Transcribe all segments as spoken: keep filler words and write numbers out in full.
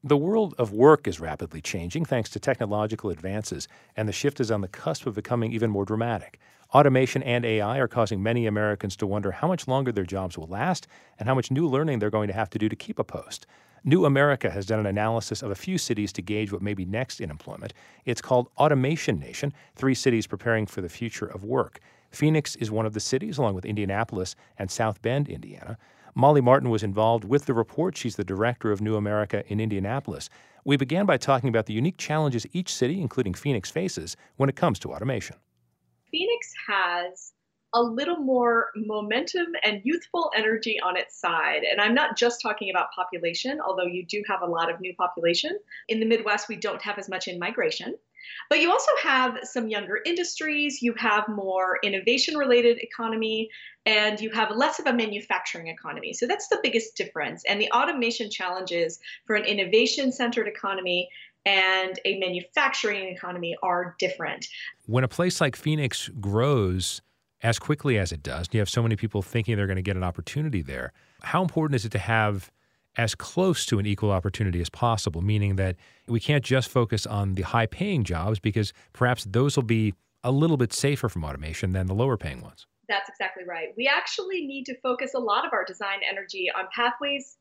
The world of work is rapidly changing thanks to technological advances, and the shift is on the cusp of becoming even more dramatic. Automation and A I are causing many Americans to wonder how much longer their jobs will last and how much new learning they're going to have to do to keep a post. New America has done an analysis of a few cities to gauge what may be next in employment. It's called Automation Nation, three cities preparing for the future of work. Phoenix is one of the cities, along with Indianapolis and South Bend, Indiana. Molly Martin was involved with the report. She's the director of New America in Indianapolis. We began by talking about the unique challenges each city, including Phoenix, faces when it comes to automation. Phoenix has a little more momentum and youthful energy on its side. And I'm not just talking about population, although you do have a lot of new population. In the Midwest, we don't have as much in migration. But you also have some younger industries, you have more innovation-related economy, and you have less of a manufacturing economy. So that's the biggest difference. And the automation challenges for an innovation-centered economy and a manufacturing economy are different. When a place like Phoenix grows as quickly as it does, and you have so many people thinking they're going to get an opportunity there, how important is it to have as close to an equal opportunity as possible, meaning that we can't just focus on the high-paying jobs because perhaps those will be a little bit safer from automation than the lower-paying ones? That's exactly right. We actually need to focus a lot of our design energy on pathways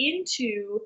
into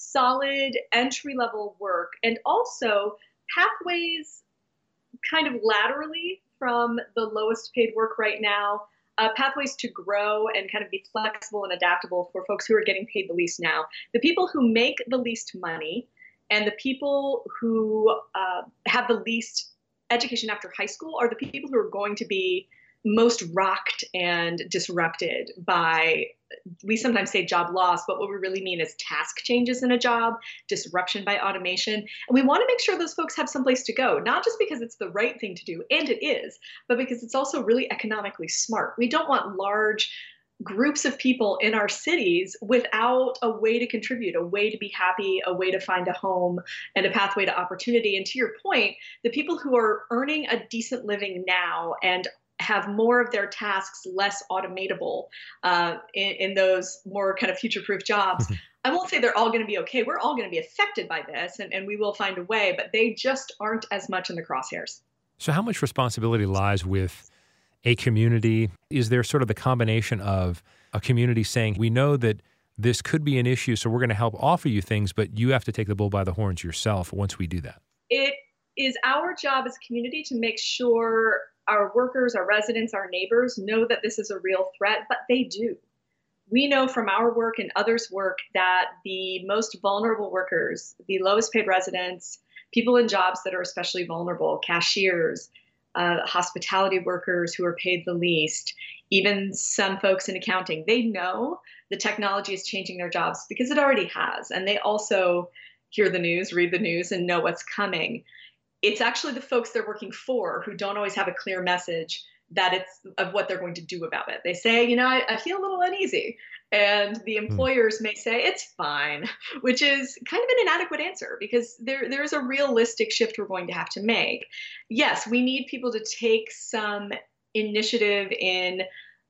solid entry-level work and also pathways kind of laterally from the lowest paid work right now, uh, pathways to grow and kind of be flexible and adaptable for folks who are getting paid the least now. The people who make the least money and the people who uh, have the least education after high school are the people who are going to be most rocked and disrupted by, we sometimes say job loss, but what we really mean is task changes in a job, disruption by automation. And we want to make sure those folks have someplace to go, not just because it's the right thing to do, and it is, but because it's also really economically smart. We don't want large groups of people in our cities without a way to contribute, a way to be happy, a way to find a home, and a pathway to opportunity. And to your point, the people who are earning a decent living now and have more of their tasks less automatable uh, in, in those more kind of future-proof jobs. I won't say they're all going to be okay. We're all going to be affected by this, and, and we will find a way, but they just aren't as much in the crosshairs. So how much responsibility lies with a community? Is there sort of the combination of a community saying, we know that this could be an issue, so we're going to help offer you things, but you have to take the bull by the horns yourself once we do that? It is our job as a community to make sure our workers, our residents, our neighbors know that this is a real threat, but they do. We know from our work and others' work that the most vulnerable workers, the lowest paid residents, people in jobs that are especially vulnerable, cashiers, uh, hospitality workers who are paid the least, even some folks in accounting, they know the technology is changing their jobs because it already has. And they also hear the news, read the news, and know what's coming. It's actually the folks they're working for who don't always have a clear message that it's of what they're going to do about it. They say, you know, I, I feel a little uneasy. And the employers mm. may say, it's fine, which is kind of an inadequate answer because there there's a realistic shift we're going to have to make. Yes, we need people to take some initiative in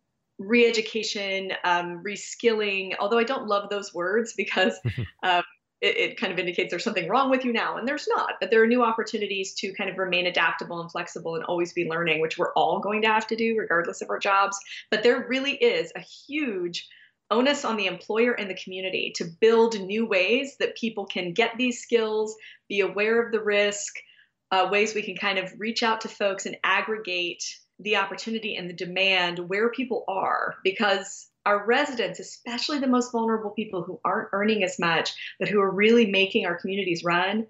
re-education, um, reskilling, although I don't love those words because um, It, it kind of indicates there's something wrong with you now, and there's not. But there are new opportunities to kind of remain adaptable and flexible and always be learning, which we're all going to have to do regardless of our jobs. But there really is a huge onus on the employer and the community to build new ways that people can get these skills, be aware of the risk, uh, ways we can kind of reach out to folks and aggregate the opportunity and the demand where people are, because our residents, especially the most vulnerable people who aren't earning as much, but who are really making our communities run,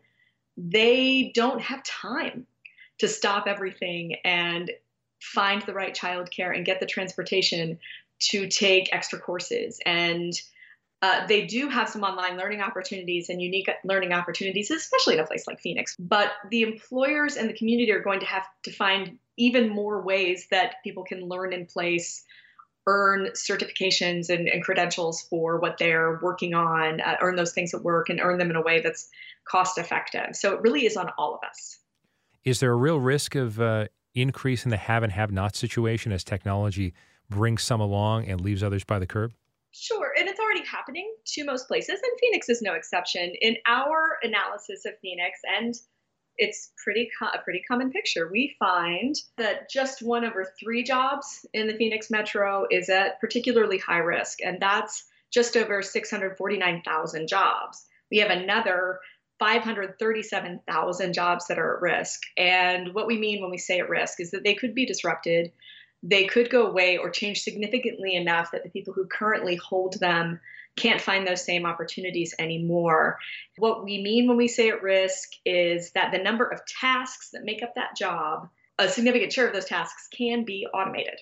they don't have time to stop everything and find the right childcare and get the transportation to take extra courses. And uh, they do have some online learning opportunities and unique learning opportunities, especially in a place like Phoenix. But the employers and the community are going to have to find even more ways that people can learn in place, earn certifications and, and credentials for what they're working on, uh, earn those things at work and earn them in a way that's cost effective. So it really is on all of us. Is there a real risk of uh, increase in the have and have not situation as technology brings some along and leaves others by the curb? Sure. And it's already already happening to most places, and Phoenix is no exception. In our analysis of Phoenix, and it's pretty co- a pretty common picture, we find that just one over three jobs in the Phoenix metro is at particularly high risk, and that's just over six hundred forty-nine thousand jobs. We have another five hundred thirty-seven thousand jobs that are at risk. And what we mean when we say at risk is that they could be disrupted, they could go away or change significantly enough that the people who currently hold them can't find those same opportunities anymore. What we mean when we say at risk is that the number of tasks that make up that job, a significant share of those tasks can be automated.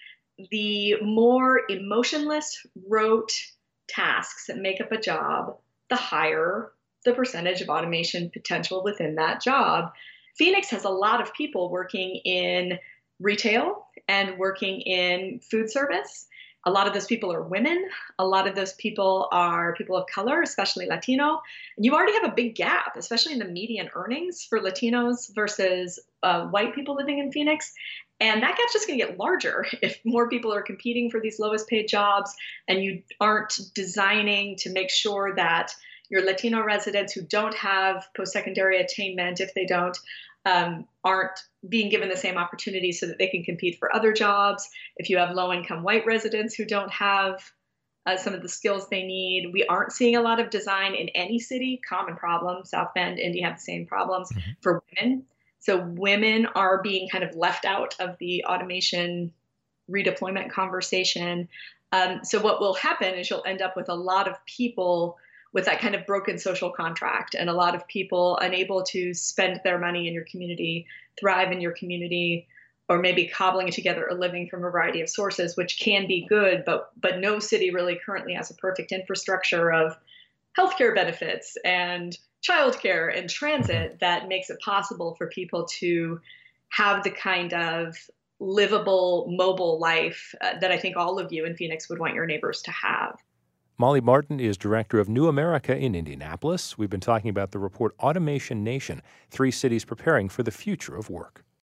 The more emotionless, rote tasks that make up a job, the higher the percentage of automation potential within that job. Phoenix has a lot of people working in retail and working in food service. A lot of those people are women. A lot of those people are people of color, especially Latino. And you already have a big gap, especially in the median earnings for Latinos versus uh, white people living in Phoenix. And that gap's just going to get larger if more people are competing for these lowest paid jobs and you aren't designing to make sure that your Latino residents who don't have post-secondary attainment, if they don't, um, aren't being given the same opportunities so that they can compete for other jobs. If you have low-income white residents who don't have uh, some of the skills they need, we aren't seeing a lot of design in any city. Common problem. South Bend, Indy have the same problems mm-hmm. for women. So women are being kind of left out of the automation redeployment conversation. Um, so what will happen is you'll end up with a lot of people with that kind of broken social contract and a lot of people unable to spend their money in your community, thrive in your community, or maybe cobbling together a living from a variety of sources, which can be good, but but no city really currently has a perfect infrastructure of healthcare benefits and childcare and transit that makes it possible for people to have the kind of livable, mobile life uh, that I think all of you in Phoenix would want your neighbors to have. Molly Martin is director of New America in Indianapolis. We've been talking about the report Automation Nation, Three Cities Preparing for the Future of Work.